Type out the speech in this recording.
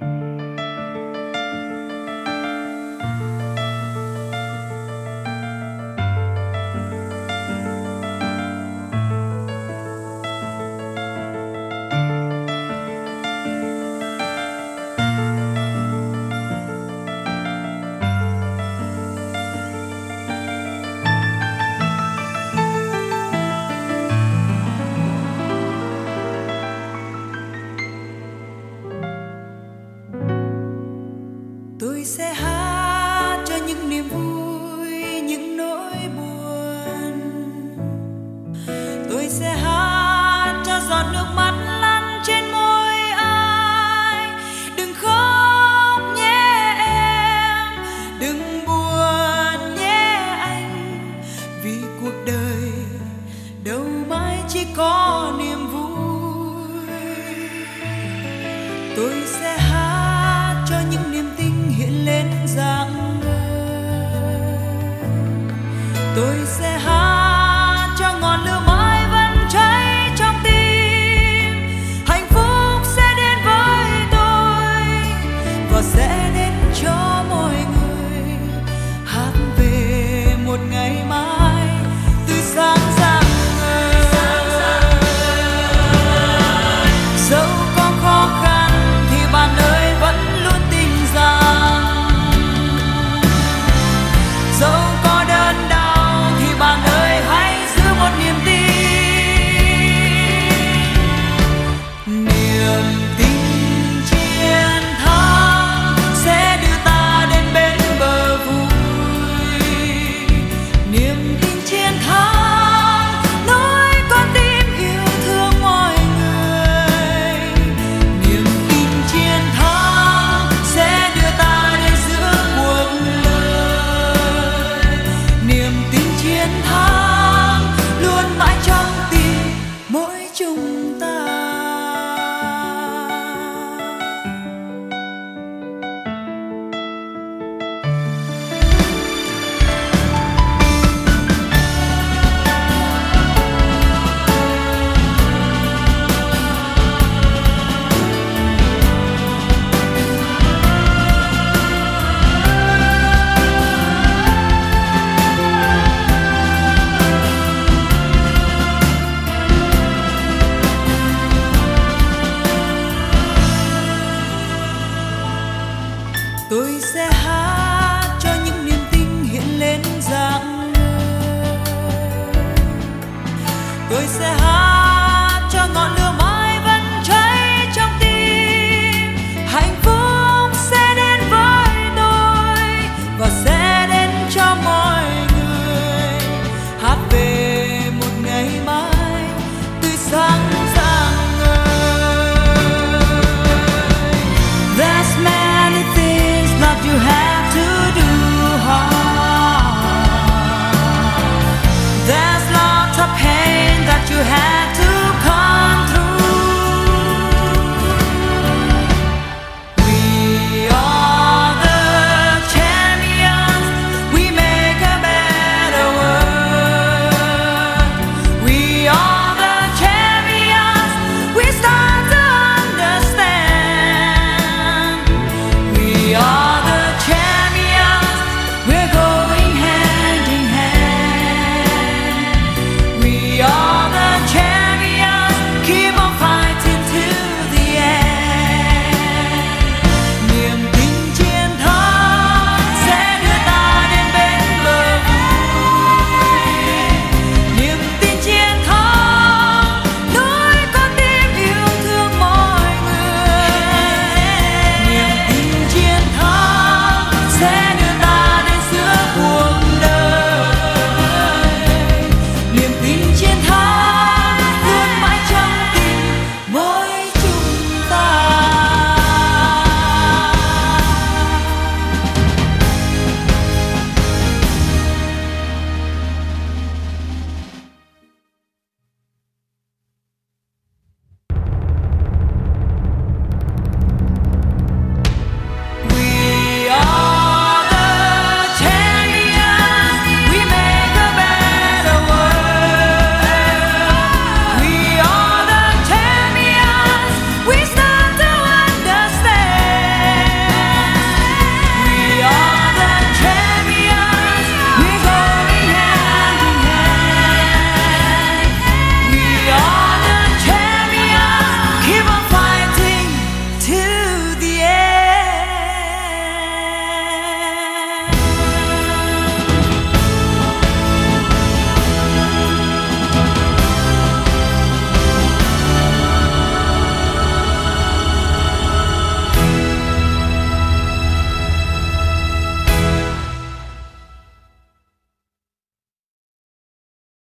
Tôi sẽ hát cho những niềm vui, những nỗi buồn. Tôi sẽ hát cho giọt nước mắt lăn trên môi ai. Đừng khóc nhé em, đừng buồn nhé anh, vì cuộc đời đâu mãi chỉ có niềm vui. Tôi sẽ hát cho những niềm tin hiện lên dạng ngời. Tôi sẽ hát cho ngọn lửa mãi vẫn cháy trong tim. Hạnh phúc sẽ đến với tôi và sẽ đến cho mọi người. Hát về một ngày mai tươi sáng rạng ngời. Dẫu có khó khăn thì bạn ơi vẫn luôn tin rằng, dẫu có đớn đau thì bạn ơi hãy giữ một niềm tin. Niềm tin chiến thắng sẽ đưa ta đến bên bờ vui. Niềm tin chiến thắng nối con tim yêu thương mọi người. Niềm tin chiến thắng sẽ đưa ta đến giữa cuộc đời. Niềm tin chiến thắng luôn mãi trong tim mỗi chúng ta. Tôi sẽ hát cho những niềm tin hiện lên dạng ngời. Tôi sẽ hát